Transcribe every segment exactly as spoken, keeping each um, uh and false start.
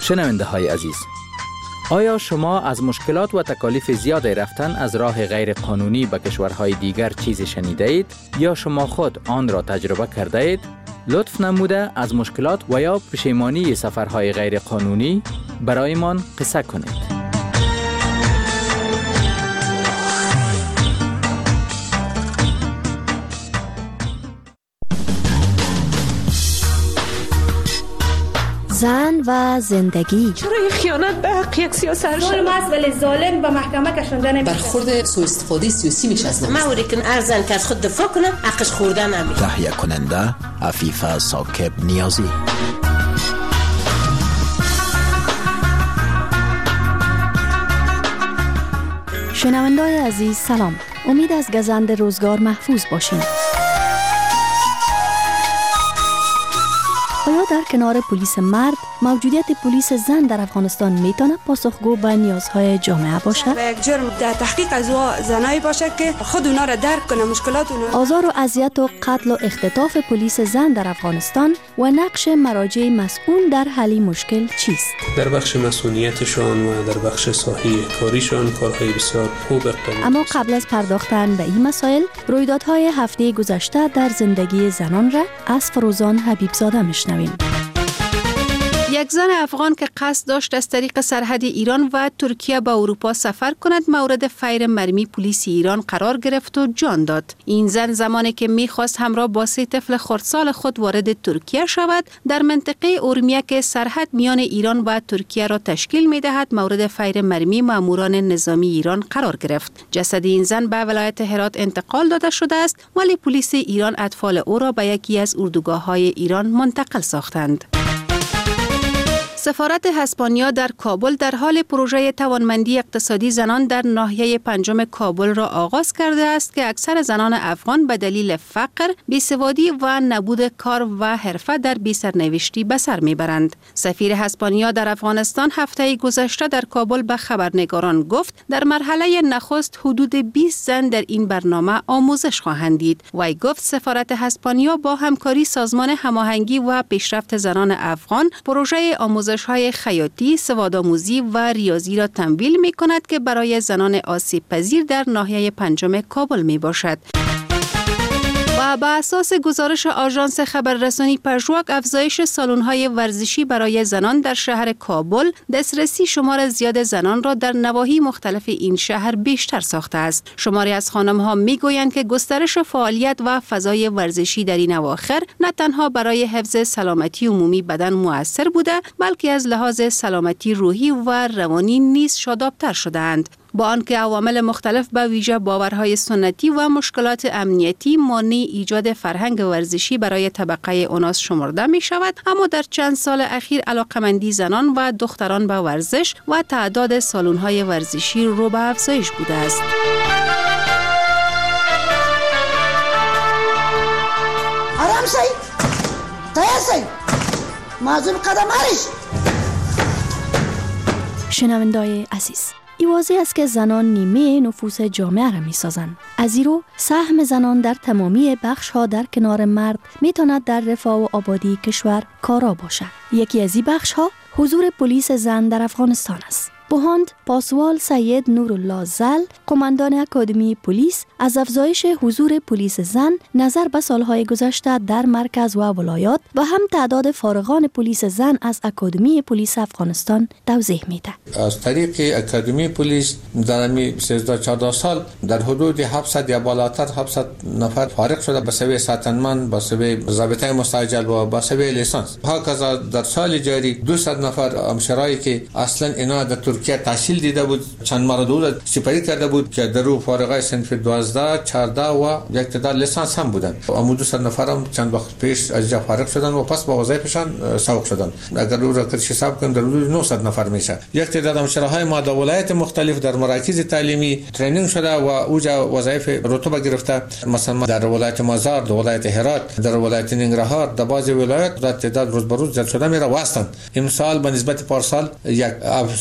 شنونده های عزیز، آیا شما از مشکلات و تکالیف زیاد رفتن از راه غیر قانونی به کشورهای دیگر چیزی شنیده اید یا شما خود آن را تجربه کرده اید؟ لطف نموده از مشکلات و یا پشیمانی سفرهای غیر قانونی برایمان قصه کنید. زن و زندگی. چرا این خیانت به حق یک سیاست ظلم است ولی ظالم به محکمه کشانده نمیشه. برخورد سوء استفاده سیاسی میشه از ما ورکن ارزن که از خود دفاع کنه حقش خوردن نمی. تهیه کننده عفیفه ثاقب نیازی. شنونده‌های عزیز سلام. امید از گزند روزگار محفوظ باشین. آیا در کنار پلیس مرد موجودیت پلیس زن در افغانستان میتونه پاسخگو به نیازهای جامعه باشه؟ و یک جرم در تحقیق از زنایی باشه که خود اونا را درک کنه، مشکلات اونا. آزار و اذیت و قتل و اختطاف پلیس زن در افغانستان و نقش مراجع مسئول در حل مشکل چیست؟ در بخش مسئولیتشان و در بخش ساحه کاریشان کارهای بسیار خوب اقدام. اما قبل از پرداختن به این مسائل، رویدادهای هفته گذشته در زندگی زنان را از فروزان حبیبزاده میشنویم. یک زن افغان که قصد داشت از طریق سرحد ایران و ترکیه به اروپا سفر کند مورد فیر مرمی پلیس ایران قرار گرفت و جان داد. این زن زمانی که میخواست همراه با سه طفل خردسال خود وارد ترکیه شود، در منطقه اورمیه که سرحد میان ایران و ترکیه را تشکیل میدهد مورد فیر مرمی ماموران نظامی ایران قرار گرفت. جسد این زن به ولایت هرات انتقال داده شده است، ولی پلیس ایران اطفال او را به یکی از اردوگاه‌های ایران منتقل ساختند. سفارت اسپانیا در کابل در حال پروژه توانمندی اقتصادی زنان در ناحیه پنجم کابل را آغاز کرده است که اکثر زنان افغان به دلیل فقر، بیسوادی و نبود کار و حرفه در بی‌سرنوشتی به سر میبرند. سفیر اسپانیا در افغانستان هفته گذشته در کابل به خبرنگاران گفت در مرحله نخست حدود بیست زن در این برنامه آموزش خواهند دید. وی گفت سفارت اسپانیا با همکاری سازمان هماهنگی و پیشرفت زنان افغان پروژه آموزش های خیاطی، سوادآموزی و ریاضی را تمویل می کند که برای زنان آسیب پذیر در ناحیه پنجم کابل می باشد. و بر اساس گزارش آژانس خبررسانی پژواک، افزایش سالن‌های ورزشی برای زنان در شهر کابل دسترسی شمار زیاد زنان را در نواحی مختلف این شهر بیشتر ساخته است. شماری از خانم‌ها می‌گویند که گسترش فعالیت و فضای ورزشی در این اواخر نه تنها برای حفظ سلامتی عمومی بدن مؤثر بوده، بلکه از لحاظ سلامتی روحی و روانی نیز شادابتر شده‌اند. با آنکه عوامل مختلف به ویژه باورهای سنتی و مشکلات امنیتی مانع ایجاد فرهنگ ورزشی برای طبقه اوناس شمرده می شود، اما در چند سال اخیر علاقمندی زنان و دختران به ورزش و تعداد سالن‌های ورزشی رو به افزایش بوده است. آرام شید، تیار شید، معذور قدم هریش. شنونده‌های عزیز، ای واضح است که زنان نیمه نفوس جامعه را می سازند. از ایرو سهم زنان در تمامی بخش ها در کنار مرد می تواند در رفاه و آبادی کشور کارا باشد. یکی از این بخش ها حضور پلیس زن در افغانستان است. بهاند پاسوال سید نورالله زل، قماندان اکادمی پلیس، از افزایش حضور پلیس زن نظر به سالهای گذشته در مرکز و ولایات و هم تعداد فارغان پلیس زن از اکادمی پلیس افغانستان توضیح میده. از طریق اکادمی پلیس در می سیزده چهارده سال در حدود هفتصد یا بالاتر هفتصد نفر فارغ شده به سوی ساتنمن، به سوی ضابطه مستعجل و به سوی لیسانس. هاکذا در سال جاری دویست نفر همشرایی که اصلا اینا در ترکیه تحصیل دیده بود، چند مورد سپری کرده بود که در رو فارغای صنف دوازده، چهارده و یک تعداد لیسانس هم بودن. اما دو صد نفرم چند وقت پیش از جا فارغ شدن و پس با وظایفشان سوق شدن. اگر رو را کردش حساب کنیم در حدود نهصد نفر میشه. یک تعداد همشراهای ما در ولایت مختلف در مراکز تعلیمی ترینینگ شده و اوجا وظایف رتبه گرفته، مثلا در ولایت مزار، در ولایت هرات، در ولایت ننگرهار، در بعضی ولایات در تعداد روز به روز زیاد شده میره واسطن. امسال به نسبت پارسال یک افزایش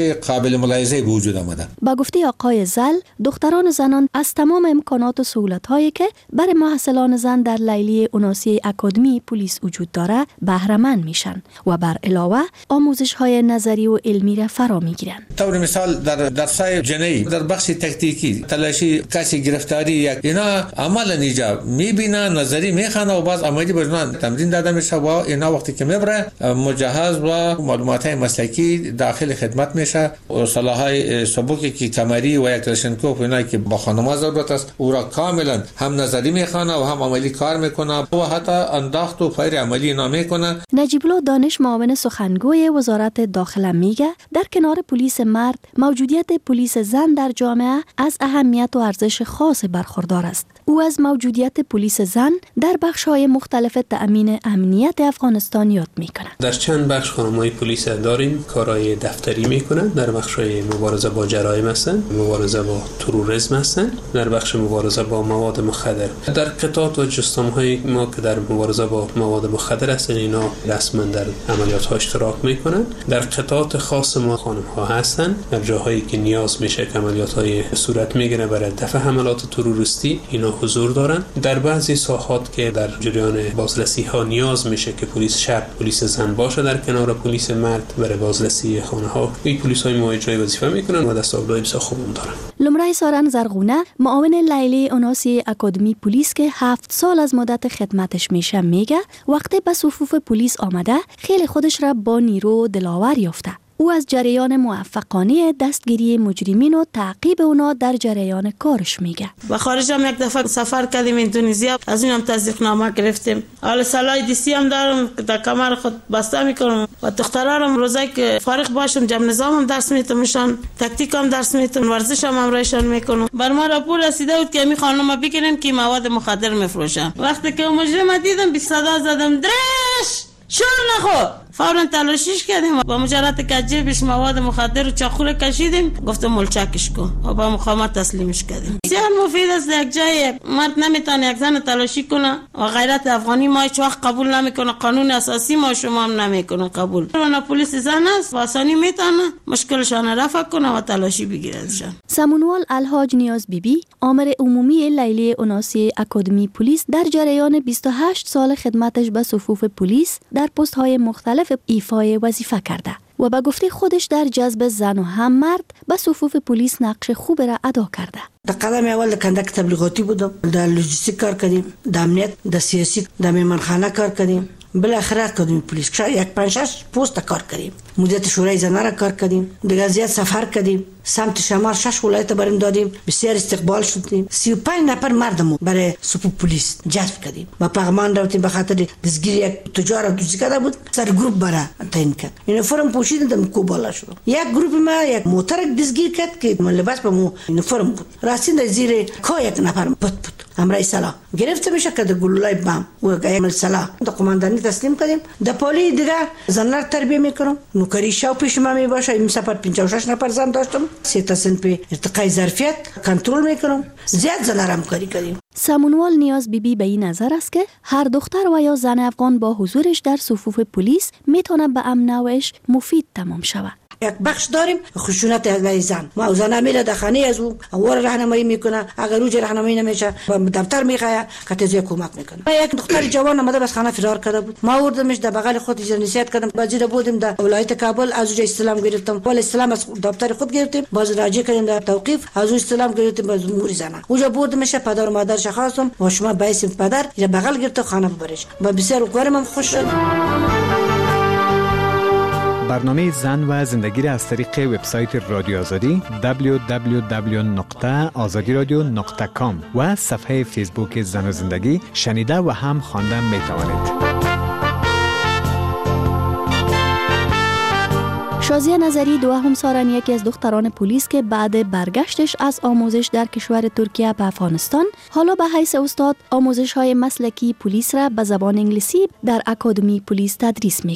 قابل ملاحظه به وجود آمده. با گفته آقای زل، دختران و زنان از تمام امکانات و سهولت‌هایی که برای محصلان زن در لیلی اوناسی اکادمی پلیس وجود داره بهره مند میشن و بر علاوه آموزش‌های نظری و علمی را فرا میگیرن. طور مثال در درس‌های جنایی، در بخش تکنیکی، تلاشی کسی گرفتاری یک اینا عملا اینجا میبینه، نظری میخونه و باز عملی برنامه تمرین داده میشه و اینا وقتی که میبره مجهز و معلومات‌های مسلکی داخل خدمت میشه و سلاح‌های سبکی که کمری و یک کلاشینکوف اینا که با خانم‌ها ضرورت است او را کاملا هم نظری میخونه و هم عملی کار میکنه و حتی انداخت و فایر عملی اینا میکنه. نجیب الله دانش معاون سخنگوی وزارت داخله میگه در کنار پلیس مرد موجودیت پلیس زن در جامعه از اهمیت و ارزش خاص برخوردار است. او از موجودیت پلیس زن در بخش‌های مختلف تأمین امنیت افغانستان یاد میکنه. در چند بخش خانم‌های پلیس داریم کارهای دفتری میکنن، در بخش‌های مبارزه با جرایم هستن، مبارزه با تروریسم هستن، در بخش مبارزه با مواد مخدر. در قطعات و جستم‌های ما که در مبارزه با مواد مخدر هستن اینا رسما در عملیات‌ها اشتراک میکنن. در قطعات خاص ما خانم‌ها هستن، در جاهایی که نیاز میشه که عملیات‌های صورت میگیره برای دفع حملات تروریستی اینا حضور دارن. در بعضی ساحات که در جریان بازرسی ها نیاز میشه که پلیس شب پلیس زن باشه در کنار پلیس مرد برای بازرسی خانه ها، این پلیس های ما اجرای وظیفه میکنن و دستاوردهای بسیار خوب دارن. لمرای سارن زرغونه معاون لیلی اوناسی اکادمی پلیس که هفت سال از مدت خدمتش میشه میگه وقتی به صفوف پلیس آمده خیلی خودش را با نیرو دلاور یافته. او از جریان موفقانه دستگیری مجرمین و تعقیب اونا در جریان کارش میگه. و خارج هم یک دفعه سفر کردیم اندونزیا، از اونم تصدیق نامه گرفتیم. حالا سلاح دیسی هم دارم که در کمر خود بسته میکنم و دخترارم روزایی که فارغ باشم جمع نظام هم درس میتمشان، تکتیک هم درس میتم، ورزش هم همراهشان میکنم. بر ما راپور رسیده بود که می خانم بگیرن که مواد مخدر میفروشن. وقتی که مجرم دیدم بیست صدا زدم درش شور نخو، فوراً تلاشیش کردیم با مجرد که جیبش مواد مخدر و چاقو کشیدیم، گفتم ملچکش کن و با مقامات تسلیمش کردیم. بسیار مفید است. یک جای مرد نمیتونه یک زن تلاشی کنه و غیرت افغانی ما هیچ وقت قبول نمیکنه، قانون اساسی ما شما هم نمیکنه قبول. و پلیس زن است واسانی میتونه مشکلشان رفع کنه و تلاشی بگیرنشان. سمونوال الحاج نیاز بیبی آمر عمومی لیلی اوناسی اکادمی پلیس در جریان بیست و هشت سال خدمتش به صفوف پلیس در پست های مختلف ایفای وظیفه کرده و به گفته خودش در جذب زن و هم مرد به صفوف پلیس نقش خوب را ادا کرده. در قدم اول در کندک تبلیغاتی بودم، در لوجستیک کار کردیم، در امنیت، در سیاسی، در میمانخانه کار کردیم. بالاخره اکادمی پلیس یک پنج شش پست کار کردیم. مدیریت شورای زنان را کار کردیم. دیگه زیاد سفر کردیم. سمت شمال شش ولایت بریم دادیم. بسیار استقبال شدیم. سی و پنج نفر مردمو برای صفوف پلیس جذب کردیم. با پیغمان رفتیم به خاطر دستگیری یک تجار دوزی کرده بود. سر گروپ برای تعیین کرد. یونیفرم پوشیدن دم کو بالا شد. یک گروپ ما یک موتر دستگیر کرد که لباس به مو یونیفرم بود. راستین زیر کا یک نفر پت پت. امرای سلا گرفته میشه که گلولای بم و گایم سلا د قماندانی تسلیم کردیم. د پولی دیگه زنار تربیه میکنم. نوکری شاو پیش ما می باشه. این سفر پنجاه و شش نفر زن داشتم. سه تا سن په ارتقای ظرفیت کنترل میکنم. زیاد زنارم کاری کردیم. سمونوال نیاز بیبی به این نظر است که هر دختر و یا زن افغان با حضورش در صفوف پلیس میتونه به امن و عشق مفید تمام شود. یک بخش داریم خشونت علیه زن. ما زن میره در خانه از او اور راهنمایی میکنه. اگر روز راهنمایی نمیشه با دفتر میخواه که تزیه کمک میکنه. یک دختر جوان اومده بس خانه فرار کرده بود. ما آوردمش در بغل خود نصیحت کردم. بازی بودیم در ولایت کابل، از اونجا استلام گرفتم. ول استلام از دفتر خود گرفتیم. باز راجع کردیم در توقیف، از اون استلام گرفتیم باز موری زنان. اونجا بردمش پدر و مادرش خواستم و شما بایسیم پدر یا بغل گرفت خانه ببرش. با بسیار کارم خوش شد. برنامه زن و زندگی را از طریق وبسایت رادیو آزادی دبلیو دبلیو دبلیو نقطه آزادی رادیو نقطه کام و صفحه فیسبوک زن و زندگی شنیده و هم خواندن می توانید. شازیه نظری دوهم سارن یکی از دختران پلیس که بعد برگشتش از آموزش در کشور ترکیه به افغانستان حالا به حیث استاد آموزش های مسلکی پلیس را به زبان انگلیسی در اکادمی پلیس تدریس میکنه.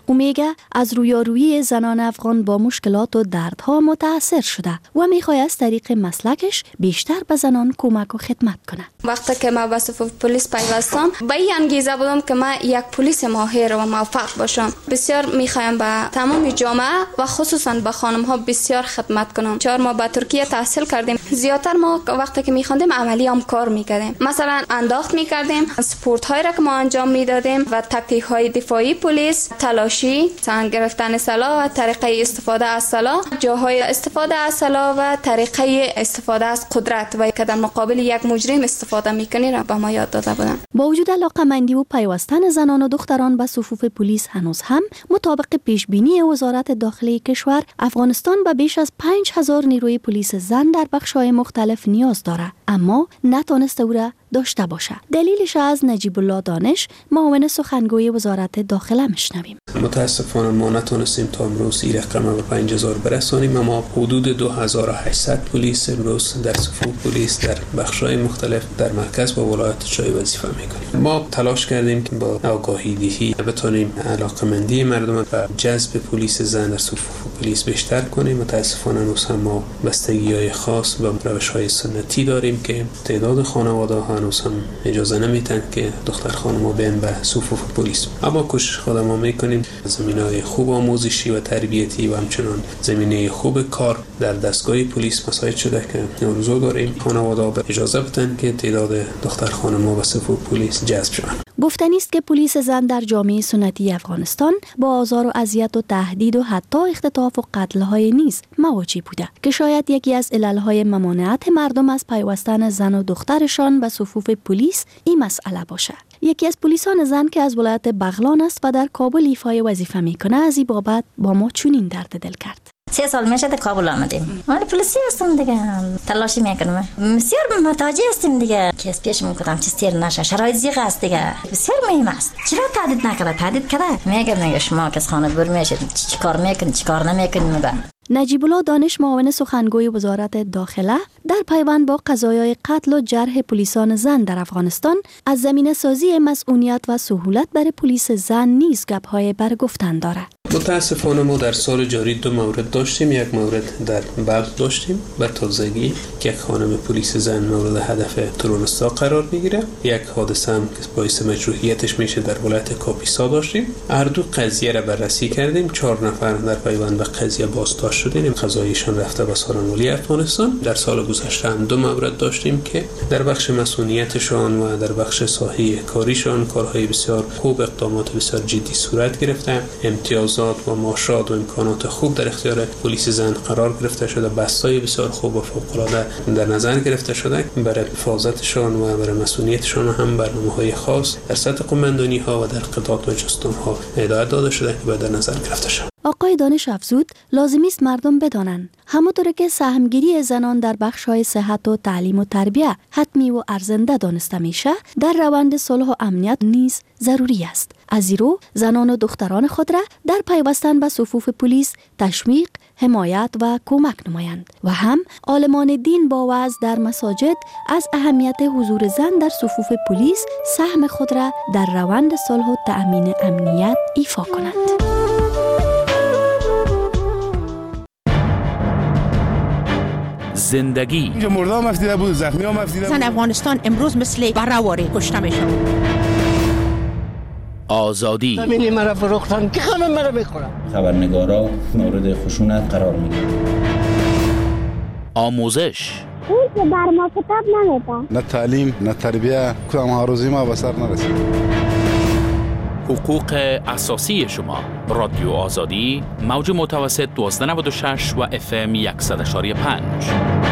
او میگه از رویارویی زنان افغان با مشکلات و دردها متاثر شده و میخواد از طریق مسلکش بیشتر به زنان کمک و خدمت کنه. وقتی که ما به صفوف پلیس پیوستم به این انگیزه بودم که ما یک پلیس ماهر و موفق باشم. بسیار میخوایم به تمام جامعه و خصوصا به خانم ها بسیار خدمت کنم. چهار ما به ترکیه تحصیل کردیم. زیادتر ما وقتی که میخواندیم عملی هم کار میکردیم. مثلا انداخت میکردیم، سپورت های را که ما انجام میدادیم و تاکتیک های دفاعی پلیس، تلاشی، سنگ گرفتن سلاح و طریقه استفاده از سلاح، جاهای استفاده از سلاح و طریقه استفاده از قدرت و که در مقابل یک مجرم استفاده میکنی را به ما یاد داده بودن. با وجود علاقه‌مندی و پیوستن زنان و دختران به صفوف پلیس هنوز هم مطابق پیشبینی وزارت داخلی کشور افغانستان به بیش از پنج هزار نیروی پلیس زن در بخش‌های مختلف نیاز داره، اما نتونسته او را داشته باشه. دلیلش از نجیب الله دانش، معاون سخنگوی وزارت داخله میشنویم. متاسفانه ما نتونستیم تا امروز این رقم به پنج هزار برسانیم، اما حدود دو هزار و هشتصد پلیس امروز در صفوف پلیس در بخش‌های مختلف در مرکز و ولایت جای وظیفه میکنیم. ما تلاش کردیم که با آگاهی دهی بتونیم علاقمندی مردم و جذب پلیس زن در صفوف پلیس بیشتر کنیم. متاسفانه هنوز هم ما بستگی‌های خاص و روش‌های سنتی داریم که تعداد خانواده‌ها هنوز هم اجازه نمیدن که دختر خانم‌ها بیان به صفوف پلیس. اما کوشش خودمون ما میکنیم زمینه‌های خوب آموزشی و تربیتی و همچنان زمینه خوب کار در دستگاه پلیس مساعد شده که آرزو داریم خانواده‌ها اجازه بدن که تعداد دختر خانم‌ها به صفوف پلیس جذب شوند. گفتنی است که پلیس زن در جامعه سنتی افغانستان با آزار و اذیت و تهدید و حتی اختطاف و قتل‌های نیز مواجه بوده که شاید یکی از علل‌های ممانعت مردم از پیوستن زن و دخترشان به صفوف پلیس این مسئله باشه. یکی از پلیسان زن که از ولایت بغلان است و در کابل ایفای وظیفه میکنه از این بابت با ما چنین درد دل کرد. سه سال میشه در کابل آمدیم. من پلیسی هستم دیگه، تلاشی میکنم. بسیار محتاج هستیم دیگه. کیس پیش میکنم چیزی نشه. شرایط زیغ است دیگه. بسیار مهم است. چرا تهدید نکرده؟ تهدید کرده. میگم میگه شما کس خانه بر میشید. چی کار میکنید؟ چی کار نمیکنید میگه. نجیب الله دانش، معاون سخنگوی وزارت داخله، در پیوند با قضایای قتل و جرح پلیسان زن در افغانستان از زمینه سازی مسئولیت و سهولت برای پلیس زن نیز گپ‌های برگفتن دارد. متاسفانه ما در سال جاری دو مورد داشتیم. یک مورد در بلخ داشتیم به تازگی که یک خانم پلیس زن مورد هدف تروریستا قرار میگیره. یک حادثه هم که باعث مجروحیتش میشه در ولایت کاپیسا داشتیم. هر دو قضیه را بررسی کردیم. چهار نفر در پیوند به قضیه بازداشت شدیم. قضاییشان رفته به سارنولی افغانستان. در سال گذشته هم دو مورد داشتیم که در بخش مسئولیتشان و در بخش ساحه کاریشان کارهای بسیار خوب، اقدامات بسیار جدی صورت گرفته. امتیازات و معاشات و امکانات خوب در اختیار پلیس زن قرار گرفته شده. بستای بسیار خوب و فوق‌العاده در نظر گرفته شده. برای حفاظتشان و برای مسئولیتشان هم برنامه‌های خاص در سطح قماندانی‌ها و در قطعات و جستان‌ها هدایت داده شده که باید در نظر گرفته شود. آقای دانش افزود لازمی است مردم بدانند همانطور که سهمگیری زنان در بخش‌های صحت و تعلیم و تربیت حتمی و ارزنده دانسته میشه، در روند صلح و امنیت نیز ضروری است. از این رو زنان و دختران خود را در پیوستن به صفوف پلیس تشویق، حمایت و کمک نمایند و هم عالمان دین با وعظ در مساجد از اهمیت حضور زن در صفوف پلیس سهم خود را در روند صلح و تأمین امنیت ایفا کنند. زندگی اینجا مرده هم افدیده بود، زخمی هم افدیده بود. زن افغانستان امروز مثل برهواری کشته میشن. آزادی همینی مرا فروختن که خانم مرا بخورم. خبرنگارا مورد خشونت قرار میگیرن. آموزش اون که بر ما کتاب نمیدن. نه تعلیم نه تربیه، کدام هاروزی ما به سر نرسید. حقوق اساسی شما. رادیو آزادی، موج متوسط دوازده نود و شش و اف ام صد و شش و پنج.